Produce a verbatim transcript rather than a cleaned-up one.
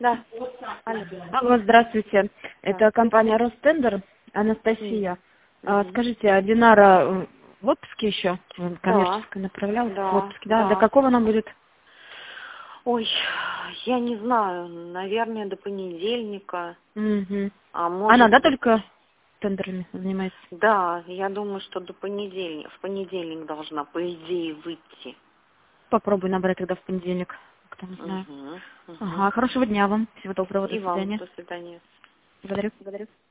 Да. Алло. Алло, здравствуйте. Да. Это компания Ростендер, Анастасия. А, скажите, а Динара э, в отпуске еще? Он коммерческой направлял Да. в отпуске, да? Да. До какого она будет? Ой, я не знаю, наверное, до понедельника. Мгм. А может Она, да, быть... только тендерами занимается? Да, я думаю, что до понедельника, в понедельник должна, по идее, выйти. Попробуй набрать тогда в понедельник. Кто не знаю. Угу, угу. Ага, хорошего дня вам. Всего доброго, до И вам свидания. до свидания. Благодарю. Благодарю.